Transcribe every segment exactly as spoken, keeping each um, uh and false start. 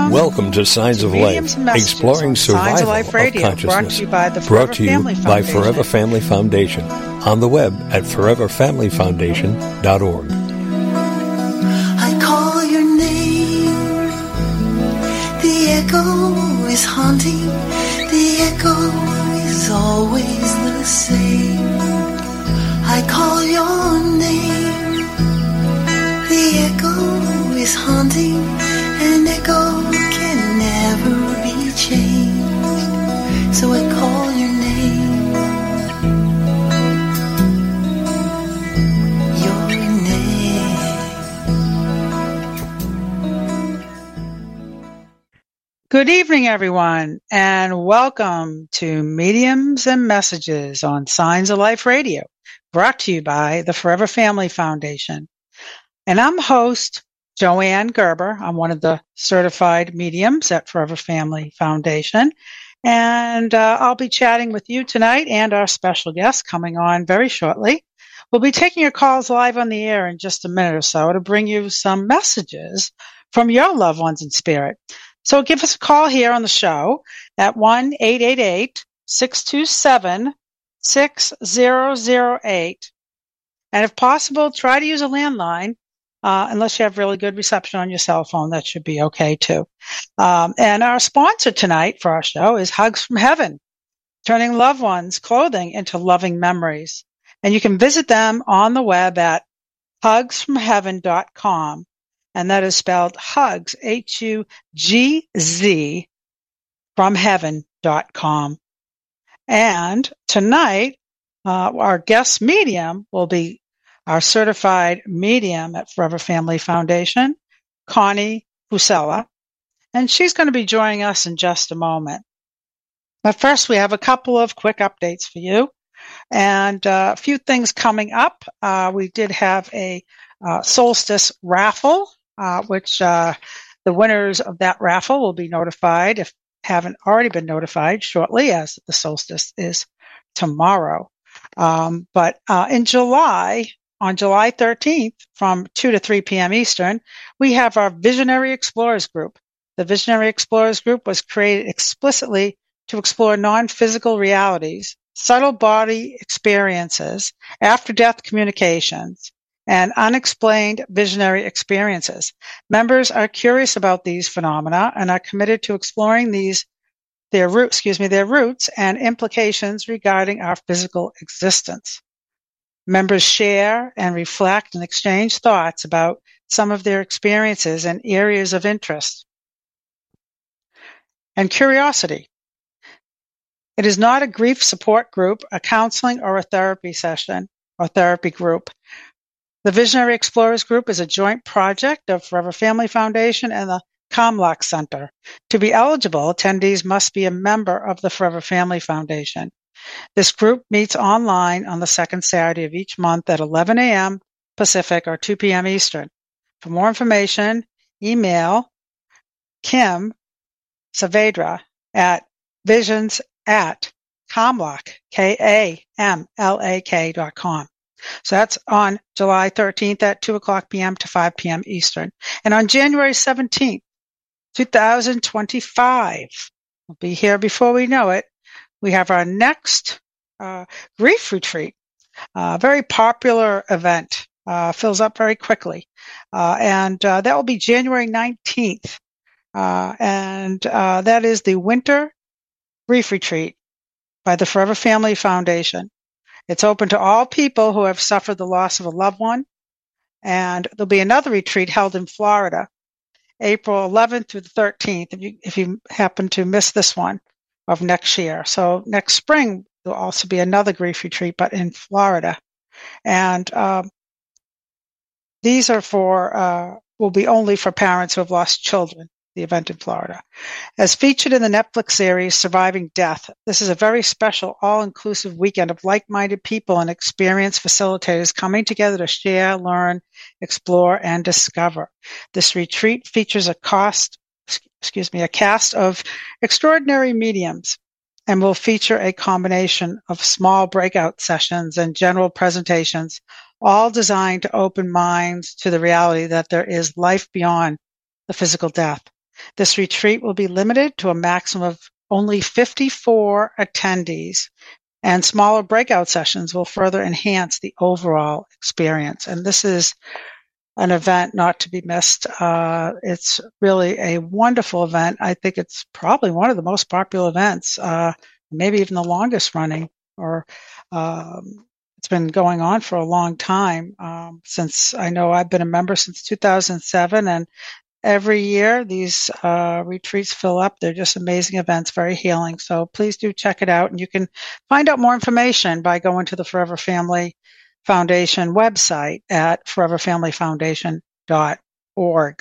Welcome. Welcome to Signs to of Mediums Life, exploring survival Signs of Life Radio, of brought consciousness. to you by the Brought Forever to you Family by Foundation. Forever Family Foundation. On the web at forever family foundation dot org. I call your name. The echo is haunting. The echo is always the same. I call your name. The echo is haunting. An echo can never be changed. So I call your name. Your name. Good evening, everyone, and welcome to Mediums and Messages on Signs of Life Radio, brought to you by the Forever Family Foundation. And I'm host Joanne Gerber. I'm one of the certified mediums at Forever Family Foundation. And uh, I'll be chatting with you tonight and our special guest coming on very shortly. We'll be taking your calls live on the air in just a minute or so to bring you some messages from your loved ones in spirit. So give us a call here on the show at one eight eight eight, six two seven, six zero zero eight. And if possible, try to use a landline. Uh, unless you have really good reception on your cell phone, that should be okay too. Um, and our sponsor tonight for our show is Hugs from Heaven, turning loved ones' clothing into loving memories. And you can visit them on the web at hugs from heaven dot com. And that is spelled hugs, H U G Z, from heaven dot com. And tonight, uh, our guest medium will be our certified medium at Forever Family Foundation, Connie Fusella, and she's going to be joining us in just a moment. But first, we have a couple of quick updates for you, and uh, a few things coming up. Uh, we did have a uh, solstice raffle, uh, which uh, the winners of that raffle will be notified, if haven't already been notified, shortly, as the solstice is tomorrow. Um, but uh, in July, on July thirteenth, from two to three p.m. Eastern, we have our Visionary Explorers Group. The Visionary Explorers Group was created explicitly to explore non-physical realities, subtle body experiences, after-death communications, and unexplained visionary experiences. Members are curious about these phenomena and are committed to exploring these their roots, excuse me, their roots and implications regarding our physical existence. Members share and reflect and exchange thoughts about some of their experiences and areas of interest and curiosity. It is not a grief support group, a counseling, or a therapy session or therapy group. The Visionary Explorers Group is a joint project of Forever Family Foundation and the Kamlach Center. To be eligible, attendees must be a member of the Forever Family Foundation. This group meets online on the second Saturday of each month at eleven a.m. Pacific or two p.m. Eastern. For more information, email Kim Saavedra at visions at Kamlach, K A M L A K dot com. So that's on July thirteenth at two o'clock p.m. to five p.m. Eastern. And on January seventeenth, twenty twenty-five, we'll be here before we know it, we have our next uh, grief retreat, a uh, very popular event, uh, fills up very quickly. Uh, and uh, that will be January nineteenth. Uh, and uh, that is the Winter Grief Retreat by the Forever Family Foundation. It's open to all people who have suffered the loss of a loved one. And there'll be another retreat held in Florida, April eleventh through the thirteenth, if you, if you happen to miss this one, of next year. So next spring, there'll also be another grief retreat, but in Florida. And um, these are for, uh, will be only for parents who have lost children, the event in Florida. As featured in the Netflix series Surviving Death, this is a very special, all-inclusive weekend of like-minded people and experienced facilitators coming together to share, learn, explore, and discover. This retreat features a cost excuse me, a cast of extraordinary mediums and will feature a combination of small breakout sessions and general presentations, all designed to open minds to the reality that there is life beyond the physical death. This retreat will be limited to a maximum of only fifty-four attendees, and smaller breakout sessions will further enhance the overall experience. And this is an event not to be missed. Uh, it's really a wonderful event. I think it's probably one of the most popular events, uh, maybe even the longest running, or um, it's been going on for a long time, um, since I know I've been a member since two thousand seven, and every year these uh, retreats fill up. They're just amazing events, very healing. So please do check it out, and you can find out more information by going to the Forever Family Foundation website at forever family foundation dot org.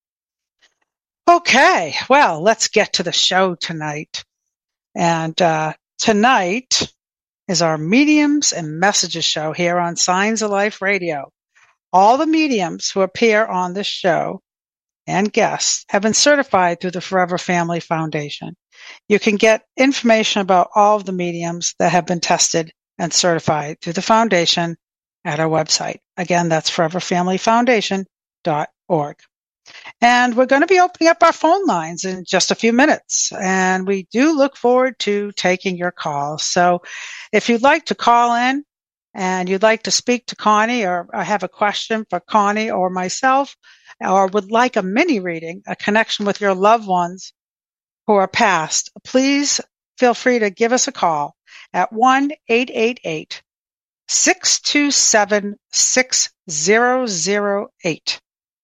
Okay, well, let's get to the show tonight. And uh, tonight is our Mediums and Messages show here on Signs of Life Radio. All the mediums who appear on this show and guests have been certified through the Forever Family Foundation. You can get information about all of the mediums that have been tested and certified through the foundation at our website. Again, that's forever family foundation dot org. And we're going to be opening up our phone lines in just a few minutes. And we do look forward to taking your calls. So if you'd like to call in and you'd like to speak to Connie, or have a question for Connie or myself, or would like a mini reading, a connection with your loved ones who are passed, please feel free to give us a call at one eight eight eight, six two seven, six zero zero eight.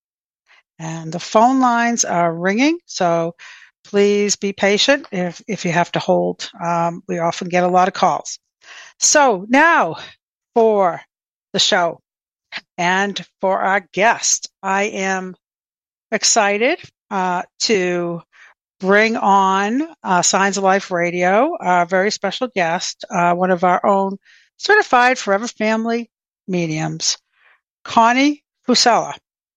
And the phone lines are ringing, so please be patient if, if you have to hold. Um, we often get a lot of calls. So now for the show and for our guest, I am excited uh, to bring on uh, Signs of Life Radio, a very special guest, uh, one of our own certified Forever Family mediums, Connie Fusella.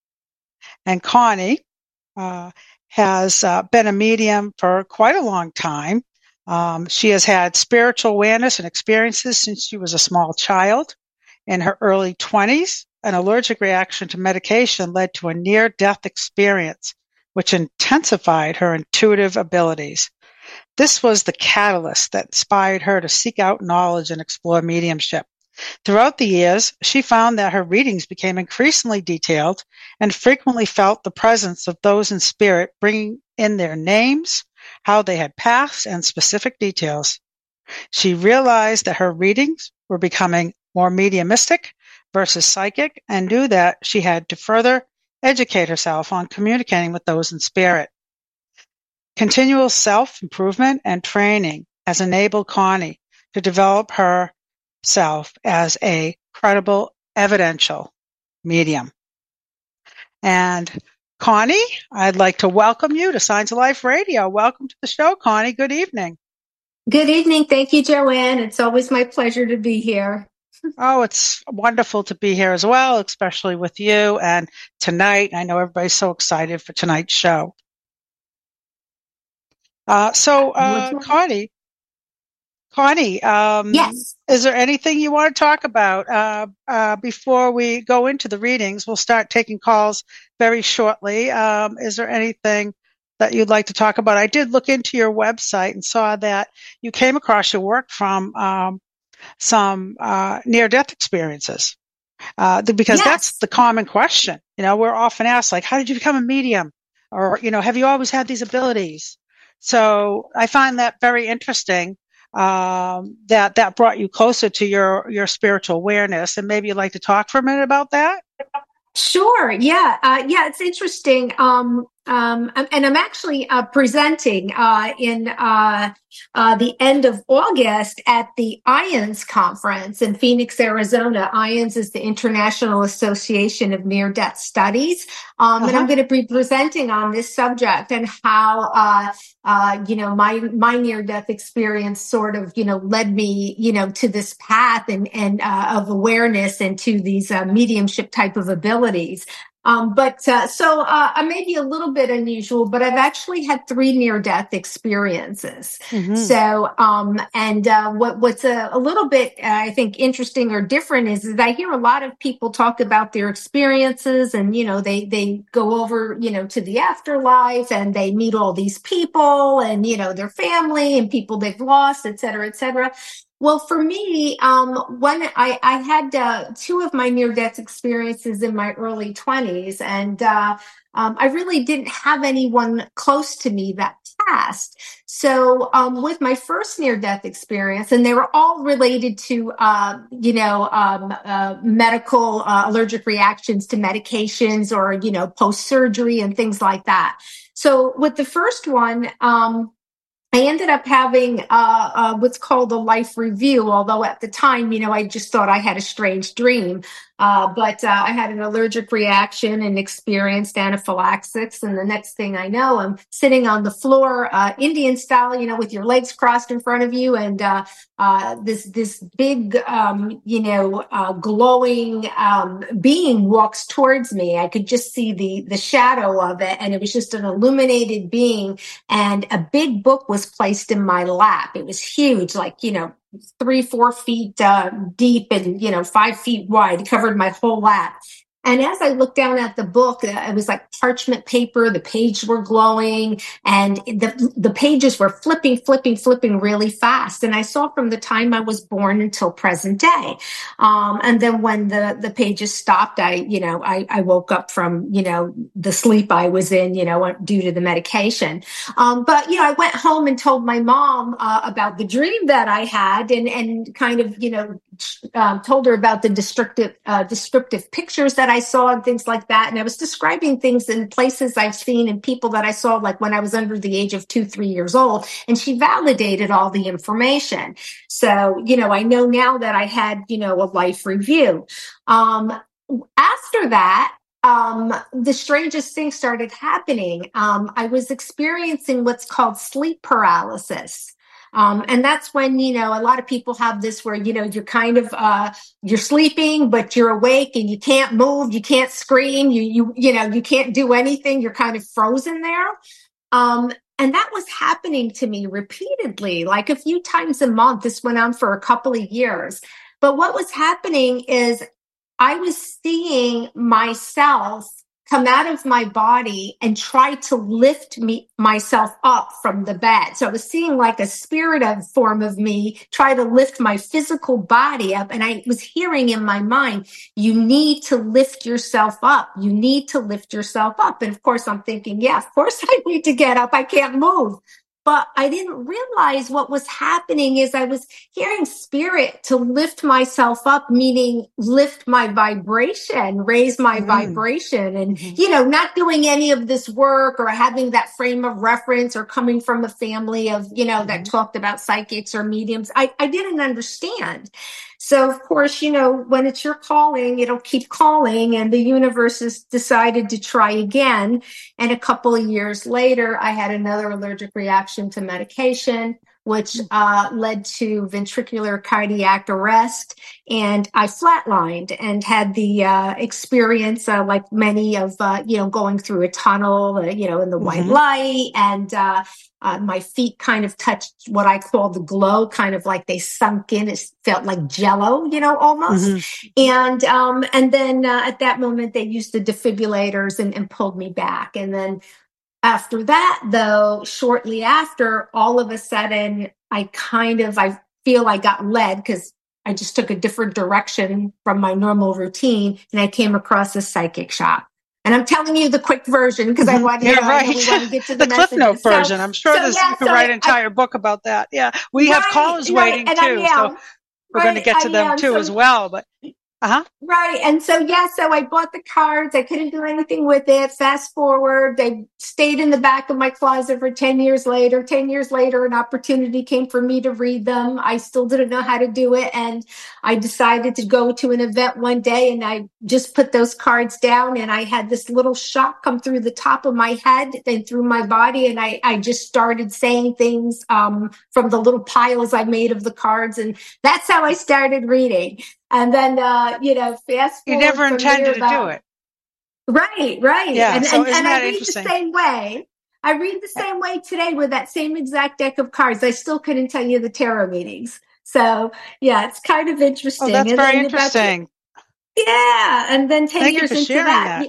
And Connie uh, has uh, been a medium for quite a long time. Um, she has had spiritual awareness and experiences since she was a small child. In her early twenties, an allergic reaction to medication led to a near-death experience, which intensified her intuitive abilities. This was the catalyst that inspired her to seek out knowledge and explore mediumship. Throughout the years, she found that her readings became increasingly detailed and frequently felt the presence of those in spirit bringing in their names, how they had passed, and specific details. She realized that her readings were becoming more mediumistic versus psychic, and knew that she had to further educate herself on communicating with those in spirit. Continual self-improvement and training has enabled Connie to develop herself as a credible, evidential medium. And Connie, I'd like to welcome you to Signs of Life Radio. Welcome to the show, Connie. Good evening. Good evening. Thank you, Joanne. It's always my pleasure to be here. Oh, it's wonderful to be here as well, especially with you. And tonight, I know everybody's so excited for tonight's show. Uh, so, uh, Connie, Connie, um, yes. Is there anything you want to talk about uh, uh, before we go into the readings? We'll start taking calls very shortly. Um, is there anything that you'd like to talk about? I did look into your website and saw that you came across your work from um, some uh, near-death experiences, uh, because yes. That's the common question. You know, we're often asked, like, how did you become a medium? Or, you know, have you always had these abilities? So I find that very interesting, um, that that brought you closer to your, your spiritual awareness. And maybe you'd like to talk for a minute about that? Sure. Yeah. Uh, yeah, it's interesting. Um, um, and I'm actually uh, presenting uh, in uh, uh, the end of August at the I O N S conference in Phoenix, Arizona. I O N S is the International Association of Near-Death Studies. Um, uh-huh. And I'm going to be presenting on this subject and how, uh, uh, you know, my, my near-death experience sort of, you know, led me, you know, to this path and, and, uh, of awareness and to these, uh, mediumship type of abilities. Um, but uh, so uh, I may be a little bit unusual, but I've actually had three near-death experiences. Mm-hmm. So, um, and uh, what what's a, a little bit, uh, I think, interesting or different is that I hear a lot of people talk about their experiences, and you know, they they go over, you know, to the afterlife, and they meet all these people, and you know, their family and people they've lost, et cetera, et cetera. Well, for me, um, when I, I had uh, two of my near-death experiences in my early twenties, and uh, um, I really didn't have anyone close to me that passed. So um, with my first near-death experience, and they were all related to, uh, you know, um, uh, medical uh, allergic reactions to medications or, you know, post-surgery and things like that. So with the first one, um, I ended up having uh, uh, what's called a life review, although at the time, you know, I just thought I had a strange dream. Uh, but uh, I had an allergic reaction and experienced anaphylaxis. And the next thing I know, I'm sitting on the floor, uh, Indian style, you know, with your legs crossed in front of you. And uh, uh, this this big, um, you know, uh, glowing um, being walks towards me. I could just see the the shadow of it. And it was just an illuminated being. And a big book was placed in my lap. It was huge, like, you know, three, four feet uh, deep and, you know, five feet wide. It covered my whole lap. And as I looked down at the book, it was like parchment paper. The pages were glowing, and the the pages were flipping, flipping, flipping really fast. And I saw from the time I was born until present day. Um, and then when the, the pages stopped, I, you know, I, I woke up from, you know, the sleep I was in, you know, due to the medication. Um, but, you know, I went home and told my mom uh, about the dream that I had, and, and kind of, you know, um, told her about the descriptive, uh, descriptive pictures that I I saw and things like that. And I was describing things in places I've seen and people that I saw, like when I was under the age of two, three years old. And she validated all the information. So, you know, I know now that I had, you know, a life review. Um, after that, Um, the strangest thing started happening. Um, I was experiencing what's called sleep paralysis. Um, and that's when, you know, a lot of people have this where, you know, you're kind of, uh, you're sleeping, but you're awake and you can't move, you can't scream, you, you, you know, you can't do anything. You're kind of frozen there. Um, and that was happening to me repeatedly, like a few times a month. This went on for a couple of years. But what was happening is I was seeing myself come out of my body and try to lift me myself up from the bed. So I was seeing like a spirit of form of me try to lift my physical body up. And I was hearing in my mind, you need to lift yourself up. You need to lift yourself up. And of course, I'm thinking, yeah, of course I need to get up. I can't move. But I didn't realize what was happening is I was hearing spirit to lift myself up, meaning lift my vibration, raise my mm. vibration. And, mm-hmm. you know, not doing any of this work or having that frame of reference or coming from a family of, you know, mm-hmm. that talked about psychics or mediums. I, I didn't understand. So, of course, you know, when it's your calling, it'll keep calling. And the universe has decided to try again. And a couple of years later, I had another allergic reaction to medication, which uh, led to ventricular cardiac arrest. And I flatlined and had the uh, experience, uh, like many of, uh, you know, going through a tunnel, uh, you know, in the mm-hmm. white light. And uh, uh, my feet kind of touched what I call the glow, kind of like they sunk in. It felt like jello, you know, almost. Mm-hmm. And um, and then uh, at that moment, they used the defibrillators and, and pulled me back. And then after that, though, shortly after, all of a sudden, I kind of, I feel I got led because I just took a different direction from my normal routine, and I came across a psychic shop. And I'm telling you the quick version because I want, yeah, you know, right. I we want to get to the, the Cliff Note so, version. I'm sure so, this, yeah, you can so write I, an entire I, book about that. Yeah, we right, have callers right, waiting and too, so we're right, going to get to I them am. too so, as well. But uh-huh. Right. And so, yeah, so I bought the cards. I couldn't do anything with it. Fast forward, they stayed in the back of my closet for ten years later. ten years later, an opportunity came for me to read them. I still didn't know how to do it. And I decided to go to an event one day, and I just put those cards down, and I had this little shock come through the top of my head and through my body. And I, I just started saying things um, from the little piles I made of the cards. And that's how I started reading. And then, uh, you know, fast forward. You never intended to do it. Right, right. Yeah, And so and, isn't and I that read the interesting? same way. I read the same way today with that same exact deck of cards. I still couldn't tell you the tarot meanings. So yeah, it's kind of Oh, interesting. that's And very then about t- interesting. yeah, and then ten Thank you years for into sharing that, that. y-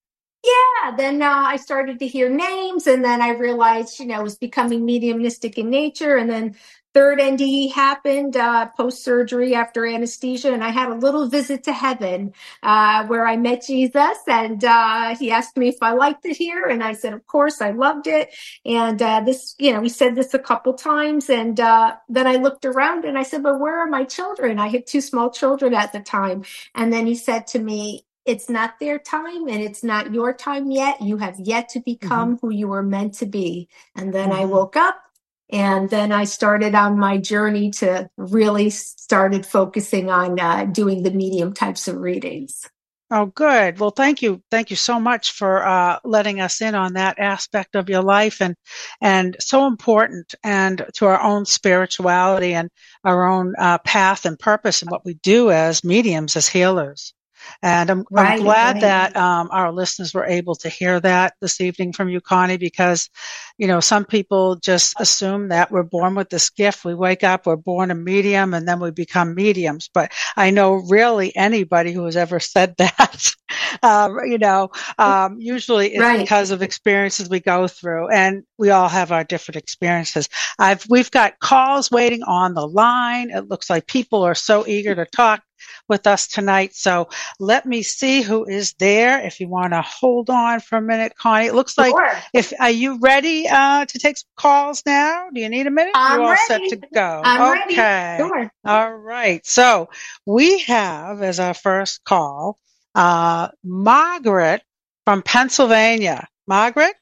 yeah, then uh, I started to hear names, and then I realized, you know, it was becoming mediumistic in nature. And then third N D E happened uh, post surgery after anesthesia, and I had a little visit to heaven uh, where I met Jesus, and uh, he asked me if I liked it here, and I said, of course, I loved it. And uh, this, you know, he said this a couple times, and uh, then I looked around and I said, but where are my children? I had two small children at the time, and then he said to me, it's not their time and it's not your time yet. You have yet to become Mm-hmm. who you were meant to be. And then I Mm-hmm. woke up, and then I started on my journey to really started focusing on uh, doing the medium types of readings. Oh, good. Well, thank you. Thank you so much for uh, letting us in on that aspect of your life, and and so important, and to our own spirituality and our own uh, path and purpose and what we do as mediums, as healers. And I'm I'm Right, glad right. that um, our listeners were able to hear that this evening from you, Connie, because you know some people just assume that we're born with this gift. We wake up, we're born a medium, and then we become mediums. But I know really anybody who has ever said that, um, you know, um, usually it's Right. because of experiences we go through, and we all have our different experiences. I've we've got calls waiting on the line. It looks like people are so eager to talk with us tonight. So let me see who is there. If you want to hold on for a minute, Connie. It looks like Sure. if are you ready uh, to take some calls now? Do you need a minute? I'm You're all set ready. to go. I'm Okay. ready. Sure. All right. So we have as our first call uh, Margaret from Pennsylvania. Margaret?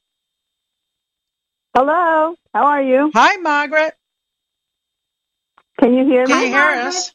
Hello. How are you? Hi, Margaret. Can you hear Can me? you hear Margaret. us?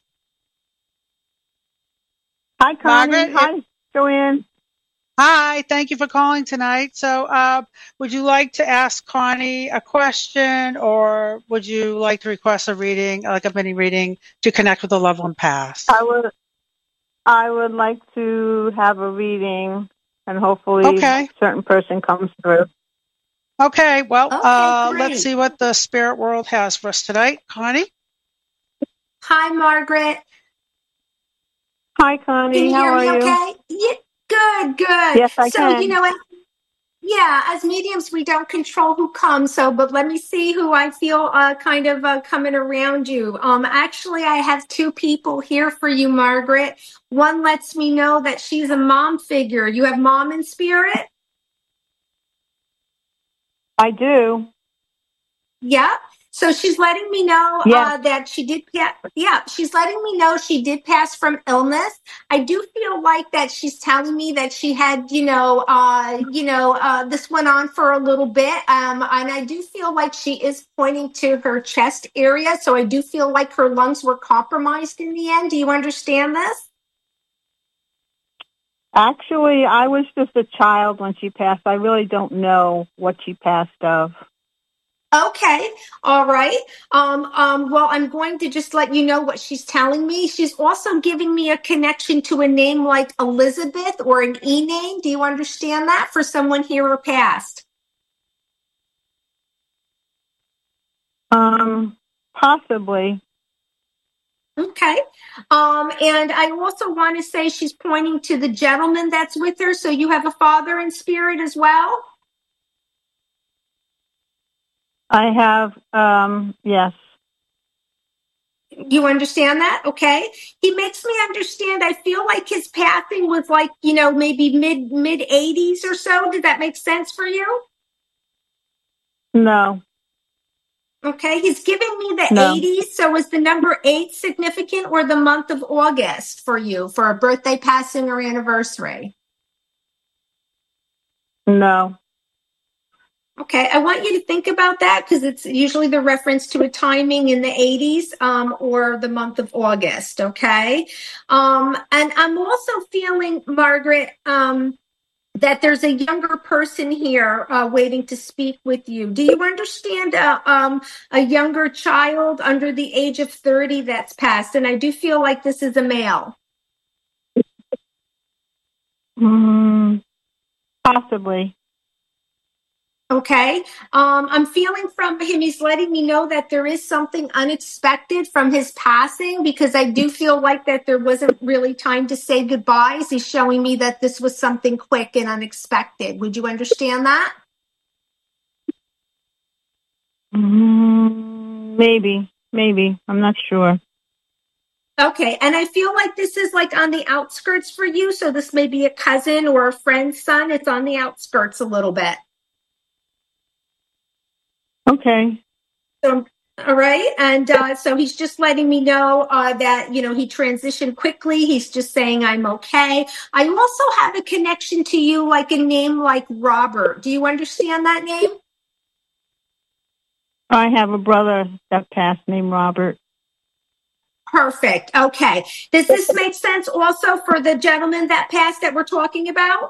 Hi, Connie. Margaret, Hi, Joanne. Hi, thank you for calling tonight. So, uh, would you like to ask Connie a question, or would you like to request a reading, like a mini reading, to connect with the loved one past? I would, I would like to have a reading, and hopefully Okay. a certain person comes through. Okay, well, Okay, uh, great. let's see what the spirit world has for us tonight. Connie? Hi, Margaret. Hi, Can Connie. you How hear are me you? okay? Yeah, good, good. Yes, I So, you can. know, as- yeah, as mediums, we don't control who comes. So, but let me see who I feel uh, kind of uh, coming around you. Um, actually, I have two people here for you, Margaret. One lets me know that she's a mom figure. You have mom in spirit? I do. Yeah. So she's letting me know Yes. uh, that she did. Yeah, yeah. She's letting me know she did pass from illness. I do feel like that she's telling me that she had, you know, uh, you know, uh, this went on for a little bit, um, and I do feel like she is pointing to her chest area. So I do feel like her lungs were compromised in the end. Do you understand this? Actually, I was just a child when she passed. I really don't know what she passed of. Okay. All right. Um, um, well, I'm going to just let you know what she's telling me. She's also giving me a connection to a name like Elizabeth or an E name. Do you understand that for someone here or past? Um, possibly. Okay. Um, and I also want to say she's pointing to the gentleman that's with her. So you have a father in spirit as well? I have, um, yes. You understand that? Okay. He makes me understand. I feel like his passing was like, you know, maybe mid mid eighties or so. Did that make sense for you? No. Okay. He's giving me the No. eighties. So is the number eight significant, or the month of August for you for a birthday, passing, or anniversary? No. Okay, I want you to think about that because it's usually the reference to a timing in the eighties um, or the month of August, okay? Um, and I'm also feeling, Margaret, um, that there's a younger person here uh, waiting to speak with you. Do you understand uh, um, a younger child under the age of thirty that's passed? And I do feel like this is a male. Mm, Possibly. Okay. Um, I'm feeling from him, he's letting me know that there is something unexpected from his passing, because I do feel like that there wasn't really time to say goodbyes. He's showing me that this was something quick and unexpected. Would you understand that? Mm, maybe, maybe. I'm not sure. Okay. And I feel like this is like on the outskirts for you. So this may be a cousin or a friend's son. It's on the outskirts a little bit. Okay. So, all right. And uh, so he's just letting me know uh, that, you know, he transitioned quickly. He's just saying, I'm okay. I also have a connection to you, like a name like Robert. Do you understand that name? I have a brother that passed named Robert. Perfect. Okay. Does this make sense also for the gentleman that passed that we're talking about?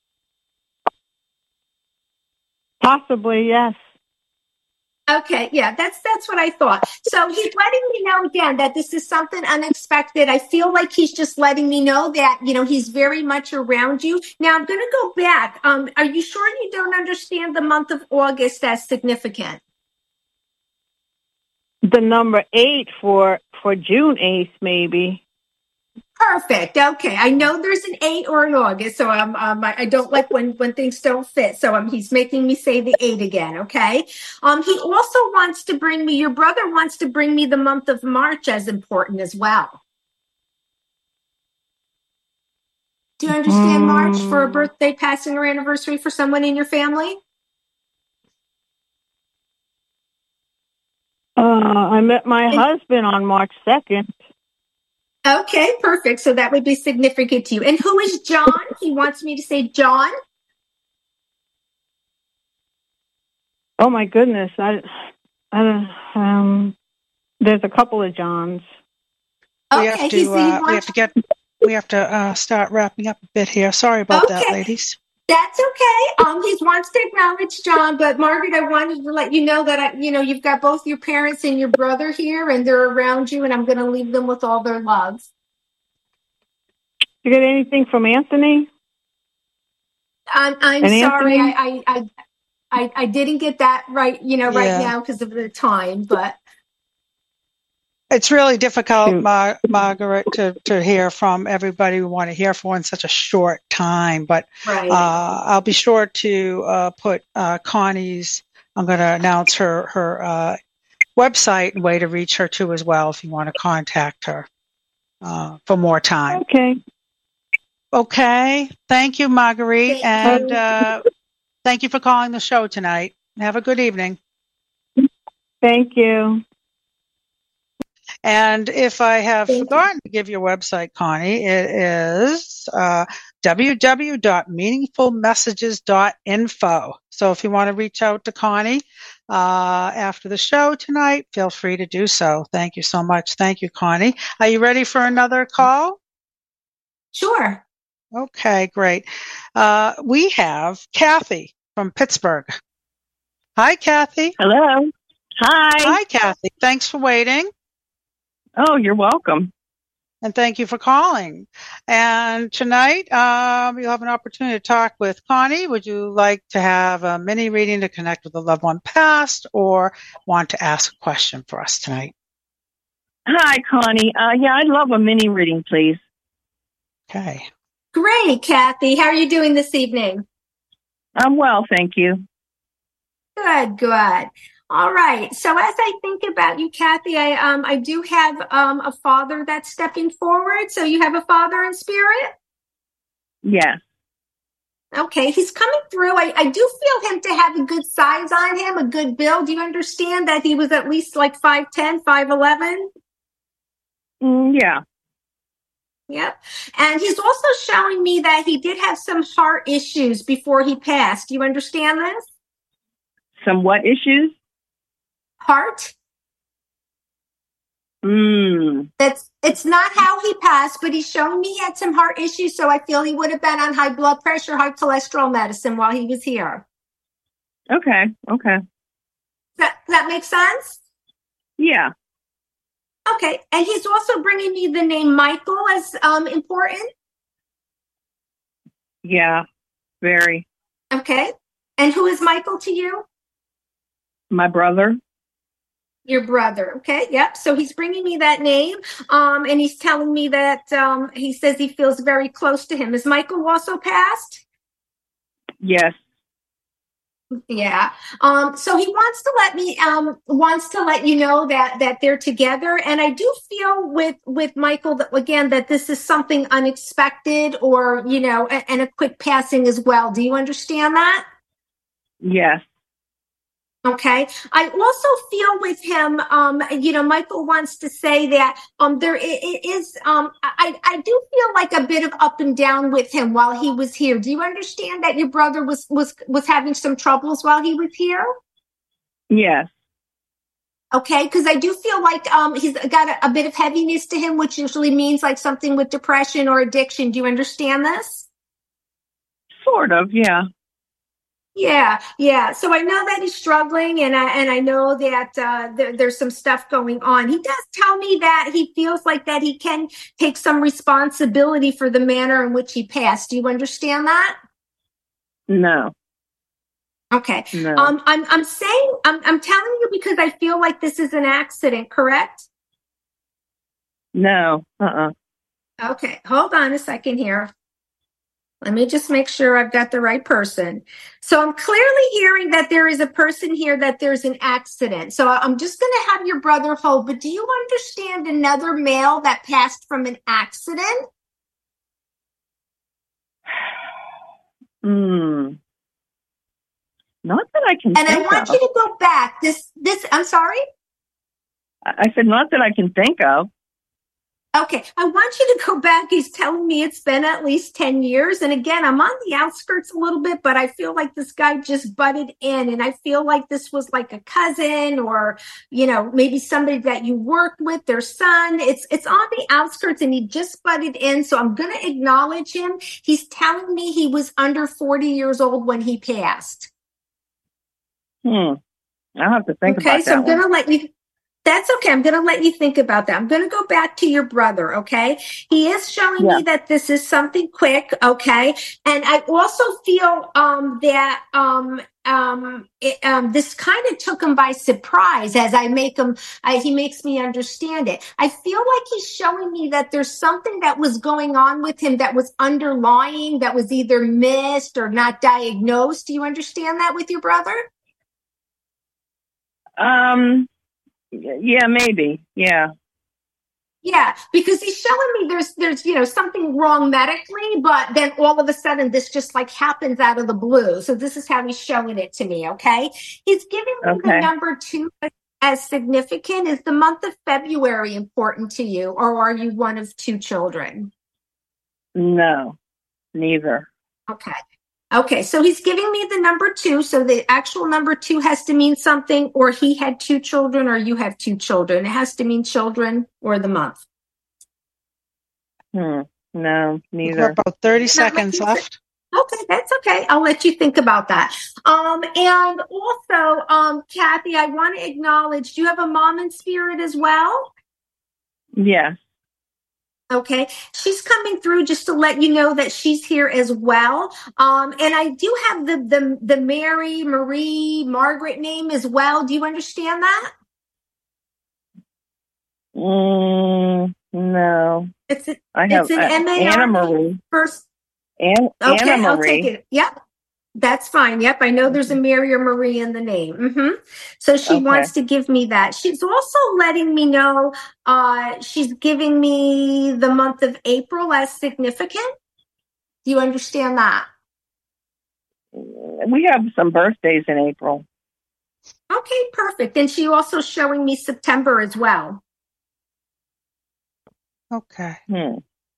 Possibly, yes. Okay, yeah, that's that's what I thought. So he's letting me know again that this is something unexpected. I feel like he's just letting me know that, you know, he's very much around you. Now I'm going to go back. Um, are you sure you don't understand the month of August as significant? The number eight for for June eighth, maybe. Perfect. Okay. I know there's an eight or an August, so um, um, I, I don't like when, when things don't fit. So um, he's making me say the eight again. Okay. Um, he also wants to bring me, your brother wants to bring me the month of March as important as well. Do you understand mm. March for a birthday, passing, or anniversary for someone in your family? Uh, I met my and- husband on March second. Okay, perfect. So that would be significant to you. And who is John? He wants me to say John. Oh my goodness! I, I don't. Um, there's a couple of Johns. Okay, we have to. Uh, we have to get. We have to uh, start wrapping up a bit here. Sorry about okay. that, ladies. That's okay. Um, he wants to acknowledge John, but Margaret, I wanted to let you know that I, you know, you've got both your parents and your brother here, and they're around you, and I'm going to leave them with all their love. You get anything from Anthony? I'm, I'm and sorry, Anthony? I, I, I, I didn't get that right, you know, right yeah. now because of the time, but. It's really difficult, Mar- Margaret, to, to hear from everybody we want to hear for in such a short time. But right. uh, I'll be sure to uh, put uh, Connie's, I'm going to announce her, her uh, website and way to reach her too as well if you want to contact her uh, for more time. Okay. Okay. Thank you, Marguerite. Thank and you. Uh, thank you for calling the show tonight. Have a good evening. Thank you. And if I have Thank forgotten you. to give your website, Connie, it is uh, w w w dot meaningful messages dot info. So if you want to reach out to Connie uh, after the show tonight, feel free to do so. Thank you so much. Thank you, Connie. Are you ready for another call? Sure. Okay, great. Uh, we have Kathy from Pittsburgh. Hi, Kathy. Hello. Hi. Hi, Kathy. Thanks for waiting. Oh, you're welcome. And thank you for calling. And tonight, um, you'll have an opportunity to talk with Connie. Would you like to have a mini reading to connect with a loved one past, or want to ask a question for us tonight? Hi, Connie. Uh, yeah, I'd love a mini reading, please. Okay. Great, Kathy. How are you doing this evening? I'm well, thank you. Good, good. All right. So as I think about you, Kathy, I um I do have um a father that's stepping forward. So you have a father in spirit? Yes. Okay. He's coming through. I, I do feel him to have a good size on him, a good build. Do you understand that he was at least like five ten, five eleven? Mm, yeah. Yep. And he's also showing me that he did have some heart issues before he passed. Do you understand this? Some what issues? Heart. Mm. That's it's not how he passed, but he's showing me he had some heart issues, so I feel he would have been on high blood pressure, high cholesterol medicine while he was here. Okay. Okay. That that makes sense? Yeah. Okay. And he's also bringing me the name Michael as um important. Yeah. Very. Okay. And who is Michael to you? My brother. Your brother. Okay. Yep. So he's bringing me that name. Um, and he's telling me that, um, he says he feels very close to him. Is Michael also passed? Yes. Yeah. Um, so he wants to let me, um, wants to let you know that, that they're together. And I do feel with, with Michael that again, that this is something unexpected or, you know, and, and a quick passing as well. Do you understand that? Yes. Okay. I also feel with him, um, you know, Michael wants to say that um, there it is. Um, I, I do feel like a bit of up and down with him while he was here. Do you understand that your brother was was was having some troubles while he was here? Yes. Okay, because I do feel like um, he's got a, a bit of heaviness to him, which usually means like something with depression or addiction. Do you understand this? Sort of. Yeah. Yeah, yeah. So I know that he's struggling, and I and I know that uh, there, there's some stuff going on. He does tell me that he feels like that he can take some responsibility for the manner in which he passed. Do you understand that? No. Okay. No. Um, I'm I'm saying I'm I'm telling you because I feel like this is an accident. Correct? No. Uh-uh. Okay. Hold on a second here. Let me just make sure I've got the right person. So I'm clearly hearing that there is a person here, that there's an accident. So I'm just going to have your brother hold, but do you understand another male that passed from an accident? Hmm. Not that I can And I think want of. you to go back. This, this, I'm sorry? I said not that I can think of. Okay, I want you to go back. He's telling me it's been at least ten years. And again, I'm on the outskirts a little bit, but I feel like this guy just butted in. And I feel like this was like a cousin or, you know, maybe somebody that you worked with, their son. It's it's on the outskirts and he just butted in. So I'm going to acknowledge him. He's telling me he was under forty years old when he passed. Hmm. I'll have to think okay, about so that I'm going to one. let you... That's okay. I'm going to let you think about that. I'm going to go back to your brother. Okay. He is showing Yeah. me that this is something quick. Okay. And I also feel, um, that, um, um, it, um, this kind of took him by surprise as I make him, I, he makes me understand it. I feel like he's showing me that there's something that was going on with him that was underlying, that was either missed or not diagnosed. Do you understand that with your brother? Um, yeah, maybe. Yeah. Yeah, because he's showing me there's there's you know something wrong medically, but then all of a sudden this just like happens out of the blue. So this is how he's showing it to me. Okay, he's giving me Okay. the number two as significant. Is the month of February important to you, or are you one of two children? No, neither. Okay. Okay, so he's giving me the number two. So the actual number two has to mean something, or he had two children, or you have two children. It has to mean children or the month. Hmm. No, We've neither. got about thirty seconds left. Okay, that's okay. I'll let you think about that. Um, and also, um, Kathy, I want to acknowledge, do you have a mom in spirit as well? Yes. Okay, she's coming through just to let you know that she's here as well. Um, and I do have the the the Mary, Marie, Margaret name as well. Do you understand that? Mm, no. It's a, I have it's an uh, M A R Anna Marie. first. Ann, Okay, Anna I'll Marie. take it. Yep. That's fine. Yep. I know there's a Mary or Marie in the name. Mm-hmm. So she Okay. wants to give me that. She's also letting me know, uh, she's giving me the month of April as significant. Do you understand that? We have some birthdays in April. Okay, perfect. And she also showing me September as well. Okay. Hmm.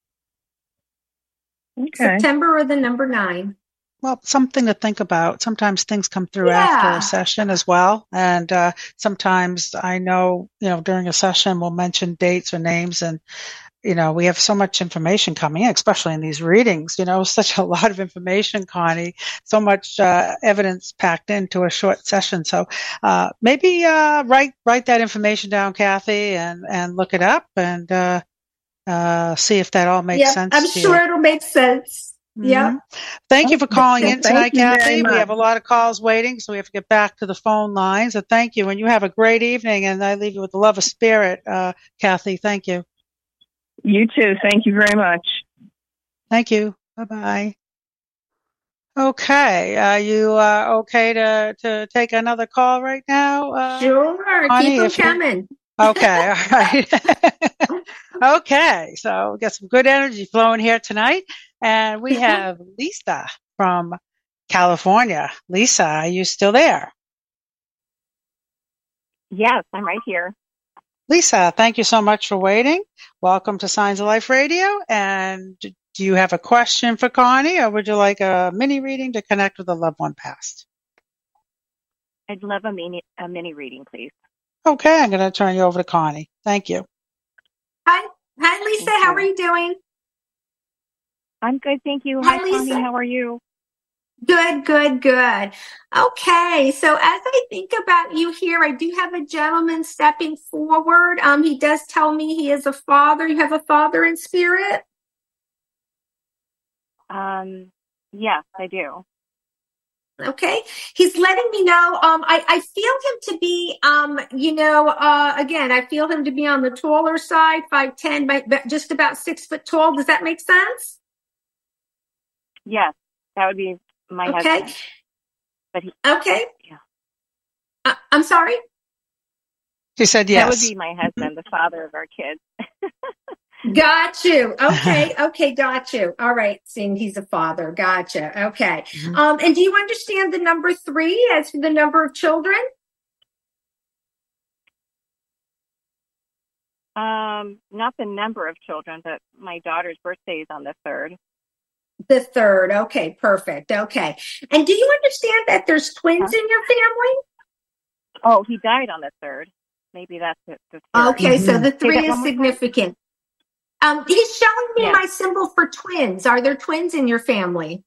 Okay. September or the number nine. Well, something to think about. Sometimes things come through Yeah. after a session as well. And uh, sometimes I know, you know, during a session we'll mention dates or names, and, you know, we have so much information coming in, especially in these readings, you know, such a lot of information, Connie, so much uh, evidence packed into a short session. So uh, maybe uh, write write that information down, Kathy, and, and look it up and uh, uh, see if that all makes Yep, sense I'm to sure you. it'll make sense. Yeah. Mm-hmm. Thank you for calling in tonight, Thank you very Kathy. much. We have a lot of calls waiting, so we have to get back to the phone lines. So thank you, and you have a great evening. And I leave you with the love of spirit, uh, Kathy. Thank you. You too. Thank you very much. Thank you. Bye bye. Okay, are you uh, okay to to take another call right now? Uh, Sure. Connie, Keep them if you- coming. Okay, all right. Okay, so we got some good energy flowing here tonight. And we have Lisa from California. Lisa, are you still there? Yes, I'm right here. Lisa, thank you so much for waiting. Welcome to Signs of Life Radio. And do you have a question for Connie, or would you like a mini reading to connect with a loved one past? I'd love a mini a mini reading, please. Okay, I'm going to turn you over to Connie. Thank you. Hi. Hi, Lisa. Thank How you. are you doing? I'm good, thank you. Hi, Hi, Connie. Lisa. How are you? Good, good, good. Okay, so as I think about you here, I do have a gentleman stepping forward. Um, he does tell me he is a father. You have a father in spirit? Um, yes, I do. Okay. He's letting me know. Um, I, I feel him to be, um, you know, uh, again, I feel him to be on the taller side, five ten, but but just about six foot tall. Does that make sense? Yes, that would be my Okay. husband. But he, Okay. yeah, Uh, I'm sorry. She said that yes. would be my husband, the father of our kids. Got you. Okay. Okay. Got you. All right. Seeing he's a father. Gotcha. Okay. Mhm. Um, and do you understand the number three as for the number of children? Um, not the number of children, but my daughter's birthday is on the third. The third. Okay. Perfect. Okay. And do you understand that there's twins Huh? in your family? Oh, he died on the third. Maybe that's the, the third. Okay. So Mhm. the Say three that is one more time? significant. Um, he's showing me Yeah. my symbol for twins. Are there twins in your family?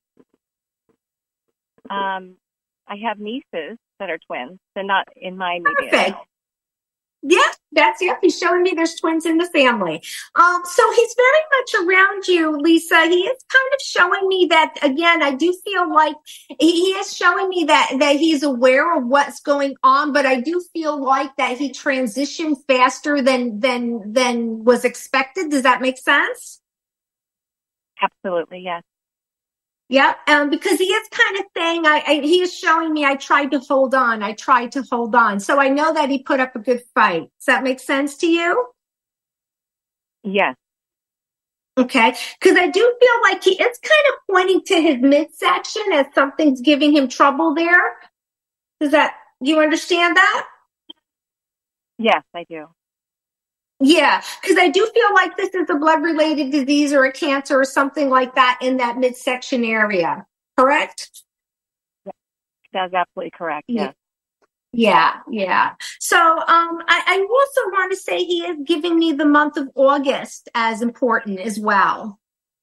Um, I have nieces that are twins. They're not in my immediate Perfect. house. Yeah, that's it. He's showing me there's twins in the family. Um, so he's very much around you, Lisa. He is kind of showing me that, again, I do feel like he, he is showing me that, that he's aware of what's going on, but I do feel like that he transitioned faster than, than, than was expected. Does that make sense? Absolutely, yes. Yeah, um, because he is kind of saying, I, I, he is showing me I tried to hold on. I tried to hold on. So I know that he put up a good fight. Does that make sense to you? Yes. Okay, because I do feel like he is kind of pointing to his midsection as something's giving him trouble there. Does that, do you understand that? Yes, I do. Yeah, because I do feel like this is a blood-related disease or a cancer or something like that in that midsection area. Correct? That's absolutely correct. Yes. Yeah, yeah. So um, I, I also want to say he is giving me the month of August as important as well.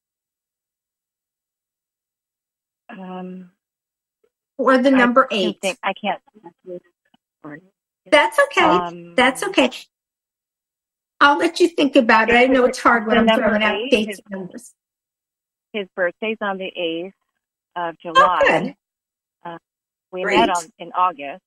Um, Or the number I eight. Think, I can't. That's okay. Um, That's okay. I'll let you think about it. I know it's hard when the I'm number throwing out eight, dates his- and numbers. His birthday's on the eighth of Oh, July. good. Uh, we Great. met on in August.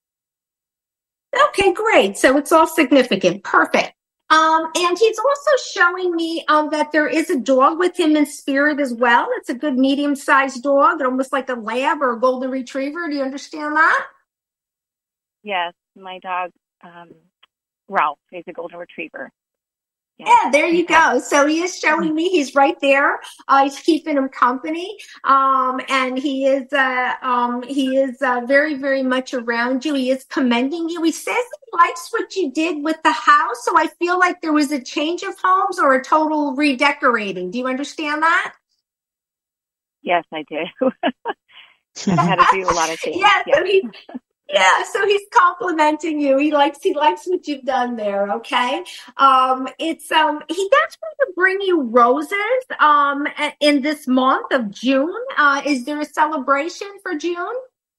Okay, great. So it's all significant. Perfect. Um, and he's also showing me um, that there is a dog with him in spirit as well. It's a good medium-sized dog, almost like a lab or a golden retriever. Do you understand that? Yes, my dog, um, Ralph, is a golden retriever. Yeah, there you go. So he is showing me he's right there. Uh, he's keeping him company, um, and he is uh, um, he is uh, very, very much around you. He is commending you. He says he likes what you did with the house. So I feel like there was a change of homes or a total redecorating. Do you understand that? Yes, I do. I had to do a lot of things. Yeah. Yes. So he. Yeah, so he's complimenting you. He likes he likes what you've done there. Okay, um, it's um he does want to bring you roses um in this month of June. Uh, is there a celebration for June?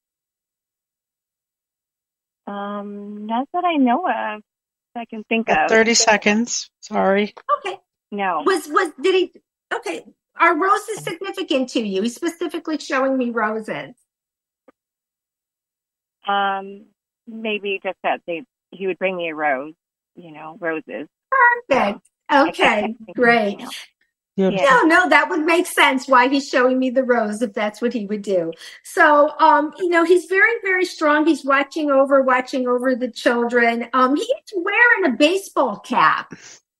Um, not that I know of. That I can think Got of. thirty seconds. Sorry. Okay. No. Was was did he? Okay. are roses significant to you? He's specifically showing me roses. Um, maybe just that they he would bring me a rose, you know, roses. Perfect. So, okay, great. Yeah. No, no, that would make sense why he's showing me the rose if that's what he would do. So, um, you know, he's very, very strong. He's watching over, watching over the children. Um, he's wearing a baseball cap.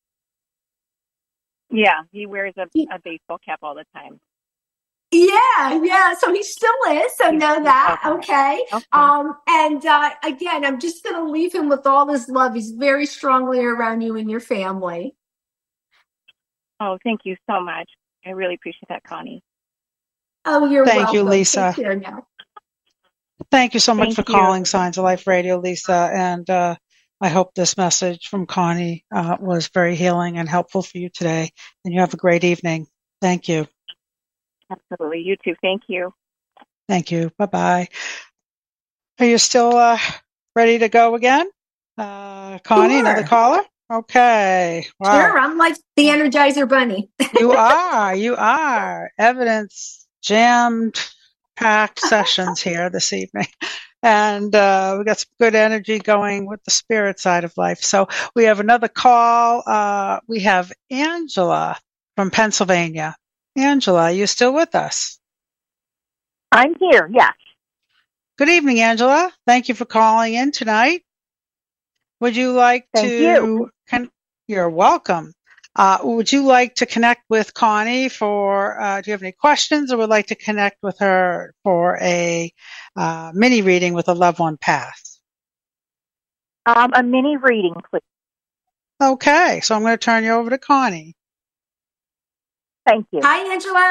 Yeah, he wears a, a baseball cap all the time. Yeah, yeah. So he still is. So know that. Okay. Okay. Um, and uh, again, I'm just going to leave him with all this love. He's very strongly around you and your family. Oh, thank you so much. I really appreciate that, Connie. Oh, you're Thank welcome. you, Lisa. Take care now. Thank you so much Thank for you. calling Signs of Life Radio, Lisa. And uh, I hope this message from Connie uh, was very healing and helpful for you today. And you have a great evening. Thank you. Absolutely. You too. Thank you. Thank you. Bye-bye. Are you still uh, ready to go again? Uh, Connie, Sure. another caller? Okay. Wow. Sure. I'm like the Energizer Bunny. You are. You are. Evidence jammed packed sessions here this evening. And uh, we got some good energy going with the spirit side of life. So we have another call. Uh, we have Angela from Pennsylvania. Angela, are you still with us? I'm here, yes. Good evening, Angela. Thank you for calling in tonight. Would you like Thank to? you. Con- you're welcome. Uh, would you like to connect with Connie for? Uh, do you have any questions, or would like to connect with her for a uh, mini reading with a loved one pass? Um, a mini reading, please. Okay, so I'm going to turn you over to Connie. Thank you. Hi, Angela.